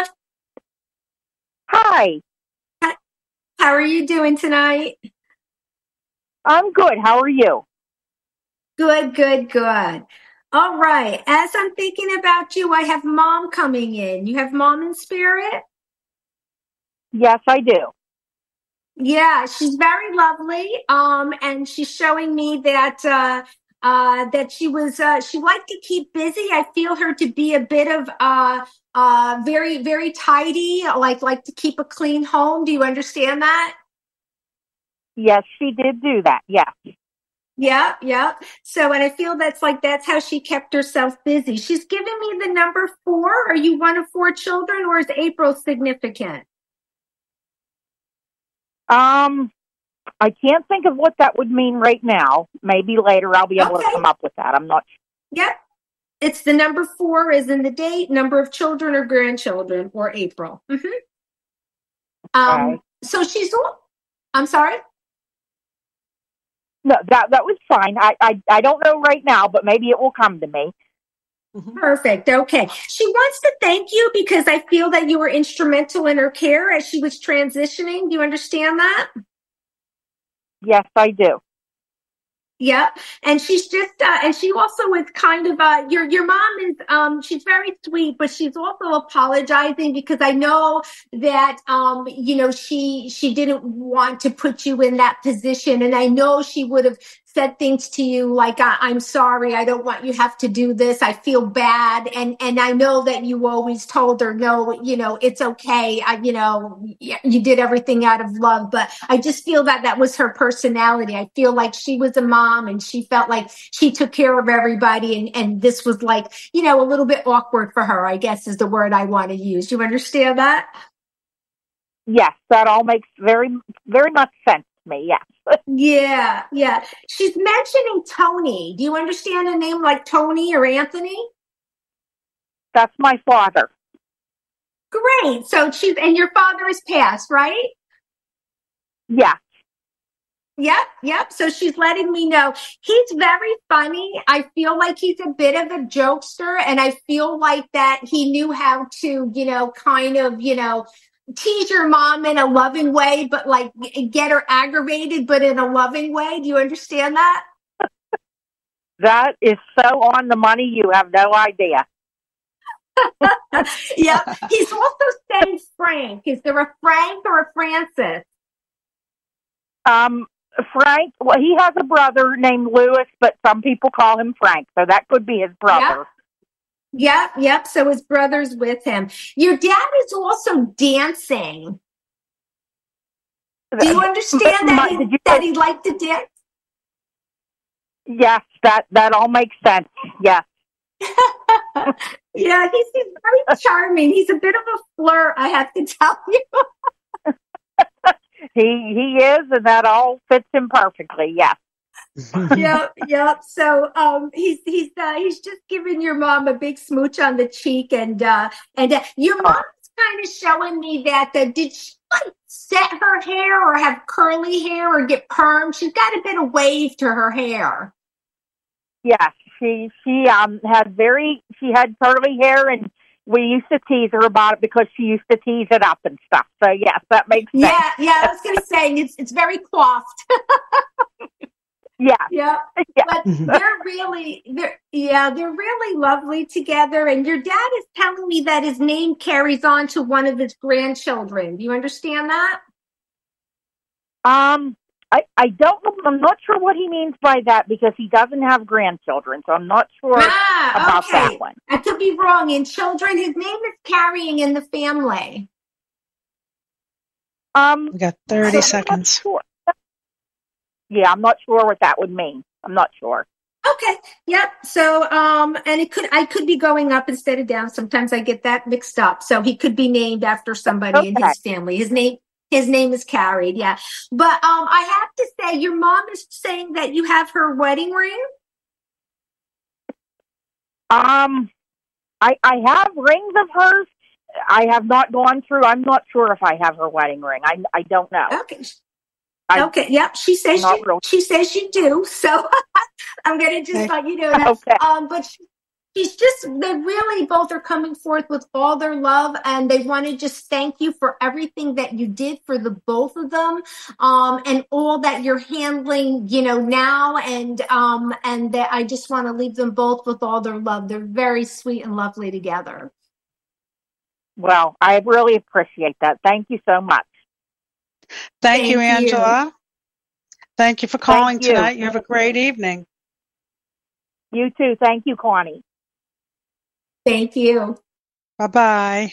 Hi. How are you doing tonight? I'm good. How are you? Good, good, good. All right. As I'm thinking about you, I have Mom coming in. You have Mom in spirit? Yes, I do. Yeah, she's very lovely. Um, and she's showing me that uh uh that she was uh she liked to keep busy. I feel her to be a bit of uh uh very, very tidy, like like to keep a clean home. Do you understand that? Yes, she did do that. Yes. Yeah, yeah. So, and I feel that's like that's how she kept herself busy. She's giving me the number four. Are you one of four children, or is April significant? Um, I can't think of what that would mean right now. Maybe later I'll be able Okay. to come up with that. I'm not sure. Yep. It's the number four is in the date, number of children or grandchildren, or April. hmm Um, Okay. so she's, I'm sorry? No, that that was fine. I, I I don't know right now, but maybe it will come to me. Perfect. Okay. She wants to thank you because I feel that you were instrumental in her care as she was transitioning. Do you understand that? Yes, I do. Yep. And she's just, uh, and she also is kind of, uh, your, your mom is, um, she's very sweet, but she's also apologizing because I know that, um, you know, she, she didn't want to put you in that position. And I know she would have said things to you like, I, I'm sorry, I don't want you have to do this. I feel bad. And, and I know that you always told her, no, you know, it's okay. I, you know, you did everything out of love, but I just feel that that was her personality. I feel like she was a mom and she felt like she took care of everybody. And, and this was like, you know, a little bit awkward for her, I guess is the word I want to use. You understand that? Yes, that all makes very very much sense to me. Yes. Yeah, yeah. She's mentioning Tony. Do you understand a name like Tony or Anthony? That's my father. Great. So she's, and your father is passed, right? Yeah. Yep, yep. So she's letting me know he's very funny. I feel like he's a bit of a jokester, and I feel like that he knew how to, you know, kind of, you know, tease your mom in a loving way, but like get her aggravated, but in a loving way. Do you understand that? That is so on the money, you have no idea. Yeah. He's also saying Frank. Is there a Frank or a Francis? Um, Frank, well, he has a brother named Lewis, but some people call him Frank, so that could be his brother. Yep, yep. So his brother's with him. Your dad is also dancing. Do you understand that he, you, that he liked to dance? Yes, that, that all makes sense. Yes. Yeah, he's, he's very charming. He's a bit of a flirt, I have to tell you. he he is, and that all fits him perfectly. Yes. Yep, yep. So um, he's he's uh, he's just giving your mom a big smooch on the cheek, and uh, and uh, your mom's kind of showing me that. Uh, did she like set her hair, or have curly hair, or get perm? She's got a bit of wave to her hair. Yes, she she um had very she had curly hair, and we used to tease her about it because she used to tease it up and stuff. So yes, that makes sense. Yeah, yeah. I was gonna say it's it's very coiffed. Yeah, yeah, yeah. But they're really they're yeah they're really lovely together. And your dad is telling me that his name carries on to one of his grandchildren. Do you understand that? Um. I, I don't know. I'm not sure what he means by that because he doesn't have grandchildren, so I'm not sure ah, about okay. that one. I could be wrong. In children, his name is carrying in the family. Um, we got thirty seconds. Sure. Yeah, I'm not sure what that would mean. I'm not sure. Okay. Yep. So, um, and it could, I could be going up instead of down. Sometimes I get that mixed up. So he could be named after somebody Okay. in his family. His name, his name is carried. Yeah. But, um, I have to say, your mom is saying that you have her wedding ring. Um, I, I have rings of hers. I have not gone through. I'm not sure if I have her wedding ring. I, I don't know. Okay. I, okay. Yep. She says she, real- she says you do. So I'm going to just okay. let you know that. Okay. Um, but she, she's just, they really both are coming forth with all their love, and they want to just thank you for everything that you did for the both of them, um, and all that you're handling, you know, now. And, um, and that I just want to leave them both with all their love. They're very sweet and lovely together. Well, I really appreciate that. Thank you so much. Thank, Thank you, Angela. You. Thank you for calling Thank you. tonight. You have a great evening. You too. Thank you, Connie. Thank you. Bye-bye.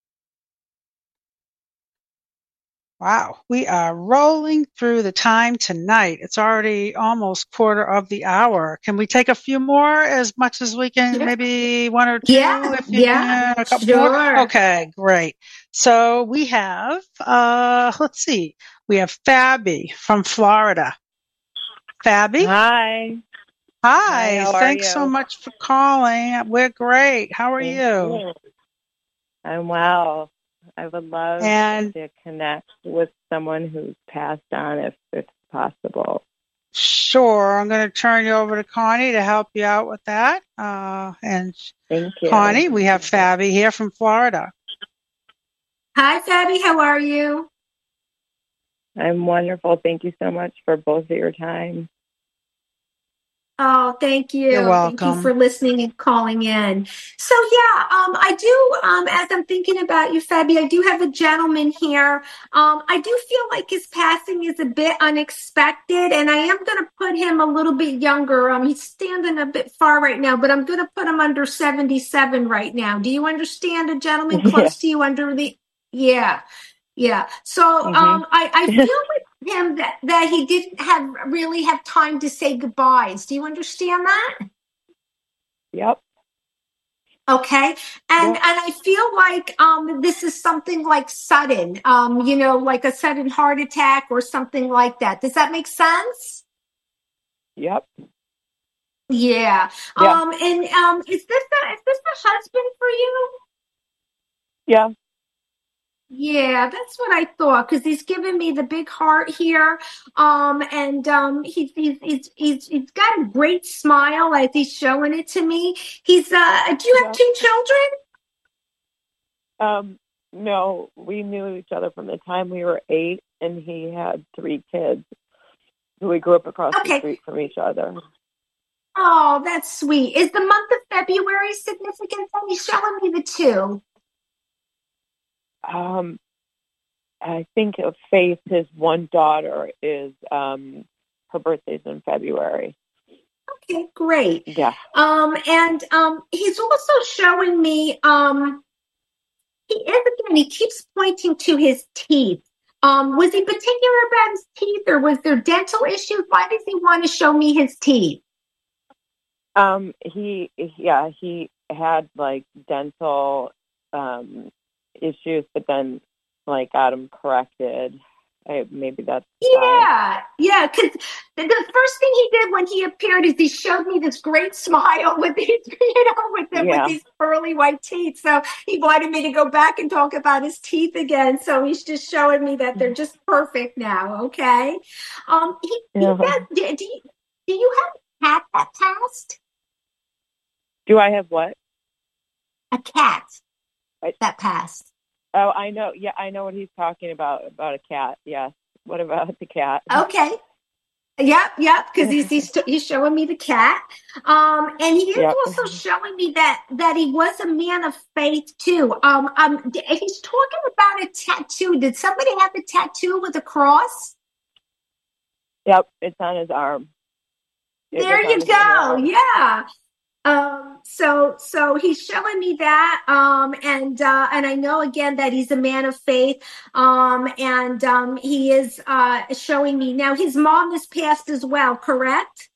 Wow, we are rolling through the time tonight. It's already almost quarter of the hour. Can we take a few more, as much as we can? Yeah. Maybe one or two, yeah, if you yeah, can. A couple sure. more. Okay, great. So we have, uh, let's see, we have Fabi from Florida. Fabi? Hi. Hi. Hi, Thanks you? so much for calling. We're great. How are Thank you? you? I'm well. I would love and, to connect with someone who's passed on, if it's possible. Sure. I'm going to turn you over to Connie to help you out with that. Uh, and Thank you. Connie, we have Fabi here from Florida. Hi, Fabi. How are you? I'm wonderful. Thank you so much for both of your time. Oh, thank you. You're welcome. Thank you for listening and calling in. So yeah, um, I do, um, as I'm thinking about you, Fabi, I do have a gentleman here. Um, I do feel like his passing is a bit unexpected, and I am going to put him a little bit younger. Um, he's standing a bit far right now, but I'm going to put him under seventy-seven right now. Do you understand a gentleman Yeah. close to you under the, yeah. Yeah. So Mm-hmm. um, I, I feel with him that, that he didn't have really have time to say goodbyes. Do you understand that? Yep. Okay. And Yep. and I feel like um, this is something like sudden, um, you know, like a sudden heart attack or something like that. Does that make sense? Yep. Yeah. Yeah. Um, and um, is this a, is this a husband for you? Yeah. Yeah, that's what I thought, because he's giving me the big heart here, um, and um, he's he's he's he's he's got a great smile as he's showing it to me. He's uh, do you have Yeah. two children? Um, no, we knew each other from the time we were eight, and he had three kids. We grew up across Okay. the street from each other. Oh, that's sweet. Is the month of February significant? He's showing me the two. Um, I think of Faith, his one daughter, is um, her birthday's in February. Okay, great. Yeah. Um, and um, he's also showing me. Um, he is again. He keeps pointing to his teeth. Um, was he particular about his teeth, or was there dental issues? Why does he want to show me his teeth? Um, he, yeah, he had like dental um, issues, but then like got them corrected. I, maybe that's Yeah, why. yeah. Because the, the first thing he did when he appeared is he showed me this great smile with these, you know, with the, Yeah. with these pearly white teeth. So he wanted me to go back and talk about his teeth again. So he's just showing me that they're just perfect now. Okay. Um. He, he Yeah. does, do, do you do you have a cat that passed? Do I have what? A cat I, that passed. Oh, I know. Yeah, I know what he's talking about, about a cat. Yes. What about the cat? Okay. Yep, yep. Because he's he's, he's showing me the cat, um, and he is Yep. also showing me that that he was a man of faith too. Um, um, he's talking about a tattoo. Did somebody have a tattoo with a cross? Yep, it's on his arm. It There was on you his go. arm. Yeah. Um, so, so he's showing me that, um, and, uh, and I know again that he's a man of faith, um, and, um, he is, uh, showing me now his mom has passed as well, correct?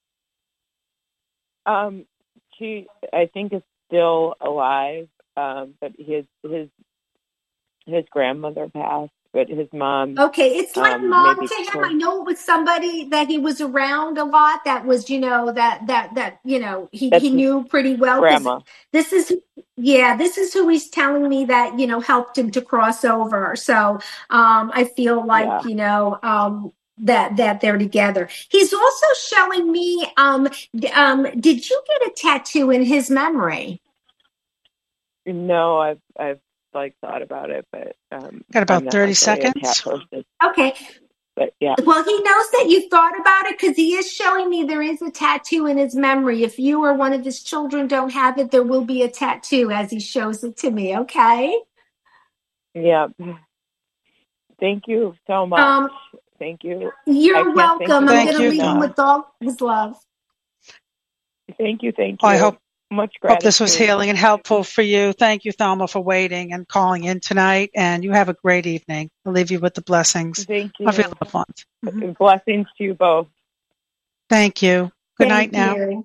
Um, she, I think, is still alive, um, but his, his, his grandmother passed, but his mom. Okay, it's like um, mom maybe to him. told- I know it was somebody that he was around a lot. That was, you know, that that that you know he That's he knew pretty well. 'Cause grandma. This is, yeah, this is who he's telling me that you know helped him to cross over. So um, I feel like Yeah. you know um, that that they're together. He's also showing me. Um, d- um, did you get a tattoo in his memory? No, I've, I've like thought about it, but um, Got about I'm not thirty really a seconds. cat person. Okay. But yeah. Well, he knows that you thought about it because he is showing me there is a tattoo in his memory. If you or one of his children don't have it, there will be a tattoo as he shows it to me. Okay. Yeah. Thank you so much. Um, Thank you. I You're can't thank welcome. you I'm Thank going to you, leave him Donna. with all his love. Thank you. Thank you. I hope Much hope this was gratitude. healing and helpful for you. Thank you, Thelma, for waiting and calling in tonight. And you have a great evening. I'll leave you with the blessings Thank you. of your loved ones. Mhm. Blessings to you both. Thank you. Good Thank night now. you.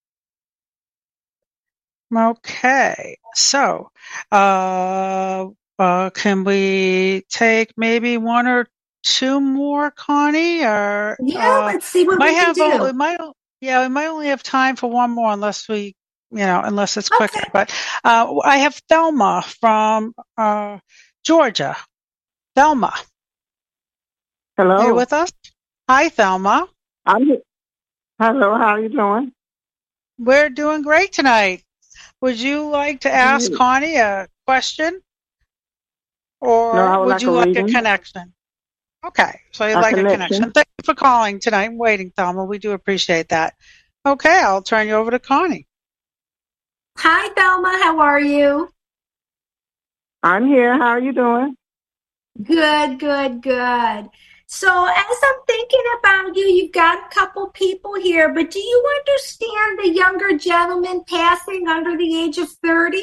Okay, so uh, uh, can we take maybe one or two more, Connie? Or Yeah, uh, let's see what might we can have o- do. we might yeah we might only have time for one more unless we you know unless it's quicker. Okay. But uh, I have Thelma from uh, Georgia. Thelma, are you Hello. with us? Hi, Thelma. I'm here. Hello. How are you doing? We're doing great tonight. Would you like to ask Good. Connie a question? No, I Or would would like you a like a reading. connection? Okay, so you'd A like a connection. connection. Thank you for calling tonight and waiting, Thelma. We do appreciate that. Okay, I'll turn you over to Connie. Hi, Thelma. How are you? I'm here. How are you doing? Good, good, good. So as I'm thinking about you, you've got a couple people here, but do you understand the younger gentleman passing under the age of thirty?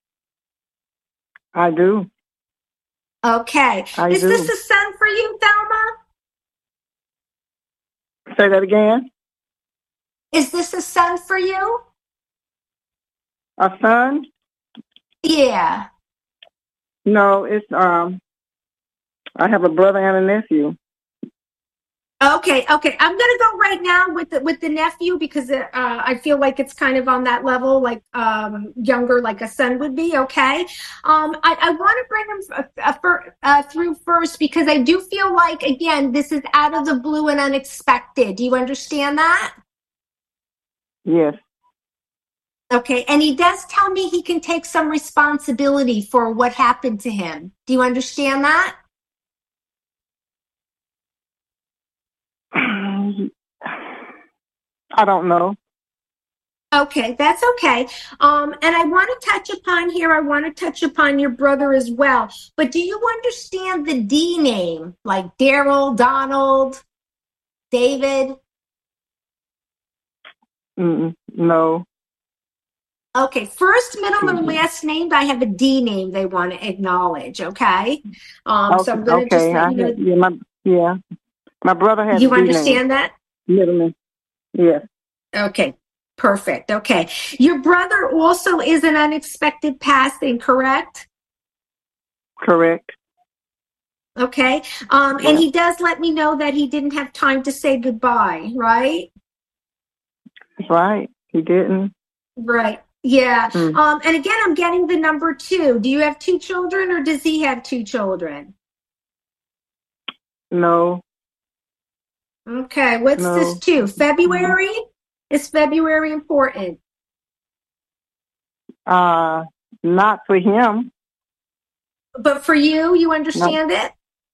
I do. Okay. I Is do. this a son for you, Thelma? Say that again. Is this a son for you? A son? Yeah. No, it's um. I have a brother and a nephew. Okay, okay. I'm gonna go right now with the with the nephew because uh, I feel like it's kind of on that level, like um, younger, like a son would be. Okay. Um, I, I want to bring him f- uh, for, uh, through first because I do feel like again this is out of the blue and unexpected. Do you understand that? Yes. Okay, and he does tell me he can take some responsibility for what happened to him. Do you understand that? I don't know. Okay, that's okay. Um, and I want to touch upon here, I want to touch upon your brother as well. But do you understand the D name, like Daryl, Donald, David? Mm-mm. No. Okay, first, middle, and Mhm. last name. I have a D name they want to acknowledge. Okay, um, so Okay. I'm going to just Okay. let I you know. had, yeah, my, yeah. My brother has a You D name. understand that? Middleman. Yes. Okay, perfect. Okay, your brother also is an unexpected passing, correct? Correct. Okay, um, and Yeah. he does let me know that he didn't have time to say goodbye, right? That's right. He didn't. Right. Yeah. Mm. Um, and again, I'm getting the number two. Do you have two children, or does he have two children? No. Okay, what's No. this two? February? Is February important? Uh, not for him. But for you, you understand it?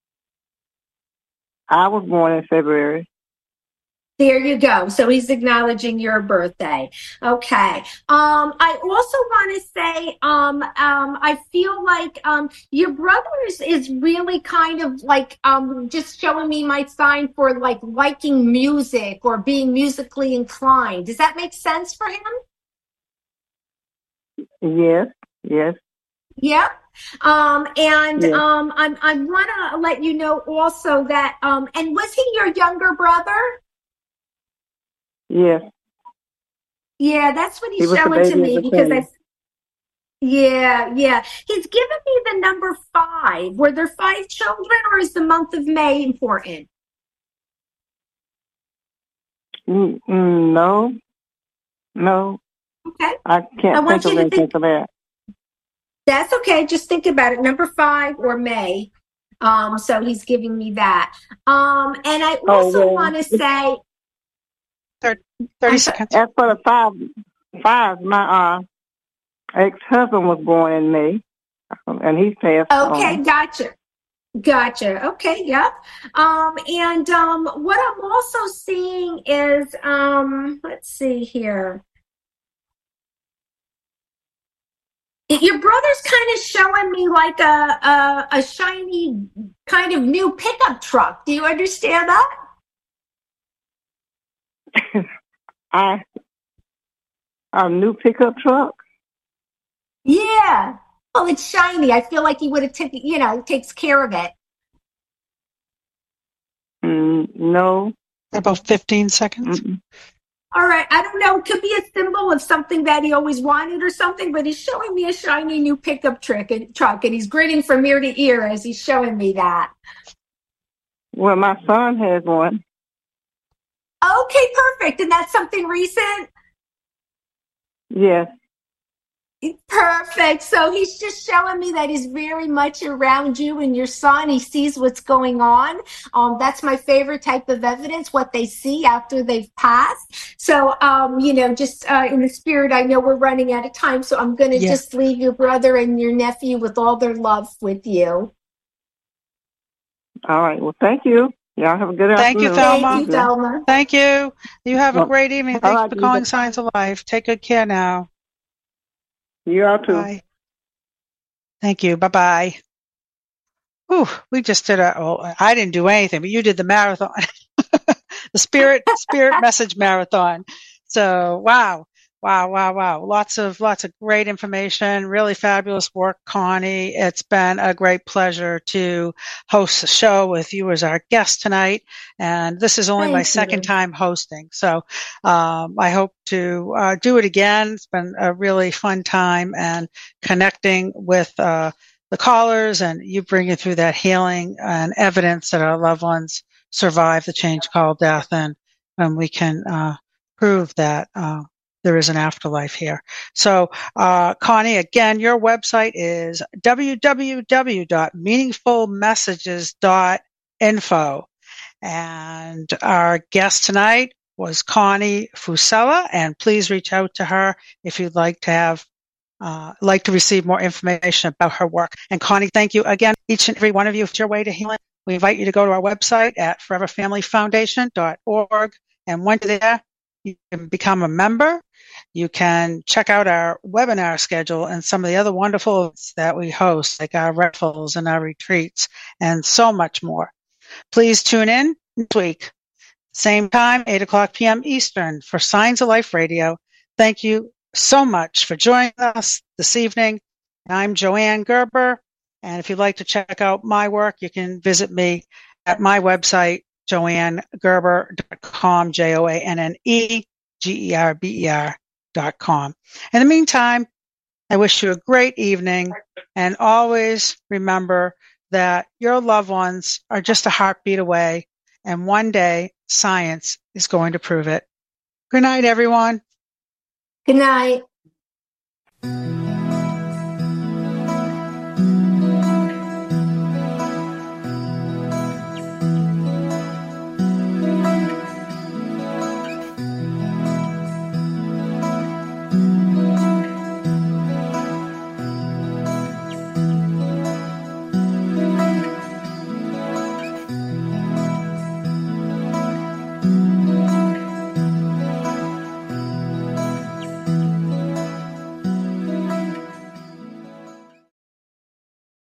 I was born in February. There you go. So he's acknowledging your birthday. Okay. Um, I also want to say, um, um, I feel like um, your brother is, is really kind of like um, just showing me my sign for like liking music or being musically inclined. Does that make sense for him? Yes. Yes. Yep. Um, and Yes. um, I, I want to let you know also that, um, and was he your younger brother? Yes. Yeah, that's what He he's was the showing to baby me of the because family. I, yeah, yeah. He's given me the number five. Were there five children, or is the month of May important? Mm, mm, no. No. Okay. I I can't want think of you to anything think, for that. that's okay. Just think about it. Number five or May. Um, so he's giving me that. Um, and I Oh, also well. want to say, thirty I'm sorry. seconds. As for the five, five, my uh, ex-husband was born in May, and he passed Okay, on. gotcha. Gotcha. Okay, yep. Um, and um, what I'm also seeing is, um, let's see here. Your brother's kind of showing me like a, a a shiny kind of new pickup truck. Do you understand that? I a new pickup truck. Yeah. Well, it's shiny. I feel like he would have taken, you know, takes care of it. Mm, no. About fifteen seconds. Mm-mm. All right. I don't know. It could be a symbol of something that he always wanted or something, but he's showing me a shiny new pickup truck and, truck, and he's grinning from ear to ear as he's showing me that. Well, my son has one. Okay, perfect. And that's something recent? Yes. Perfect. So he's just showing me that he's very much around you and your son. He sees what's going on. Um, that's my favorite type of evidence, what they see after they've passed. So, um, you know, just uh, in the spirit, I know we're running out of time, so I'm going to Yes. just leave your brother and your nephew with all their love with you. All right. Well, thank you. Y'all have a good Thank you, afternoon. Thelma. Thank you, Thelma. Thank you. You have a Well, great evening. all Thank you right, for calling Eva. Signs of Life. Take good care now. You all too. Bye. Thank you. Bye-bye. Ooh, we just did a, well, I didn't do anything, but you did the marathon, the spirit, spirit message marathon. So, wow. Wow, wow, wow. Lots of, lots of great information. Really fabulous work, Connie. It's been a great pleasure to host the show with you as our guest tonight. And this is only Thank my you. second time hosting. So, um, I hope to, uh, do it again. It's been a really fun time and connecting with, uh, the callers and you bringing through that healing and evidence that our loved ones survived the change called death. And, and we can, uh, prove that, uh, there is an afterlife here. So, uh, Connie, again, your website is w w w dot meaningful messages dot info. And our guest tonight was Connie Fusella. And please reach out to her if you'd like to have, uh, like to receive more information about her work. And Connie, thank you again, each and every one of you, for your way to healing. We invite you to go to our website at forever family foundation dot org. And once you're there, you can become a member. You can check out our webinar schedule and some of the other wonderful events that we host, like our raffles and our retreats, and so much more. Please tune in next week Same time, eight o'clock p.m. Eastern for Signs of Life Radio. Thank you so much for joining us this evening. I'm Joanne Gerber, and if you'd like to check out my work, you can visit me at my website, joanne gerber dot com, J O A N N E G E R B E R dot com. In the meantime, I wish you a great evening, and always remember that your loved ones are just a heartbeat away, and one day science is going to prove it. Good night, everyone. Good night.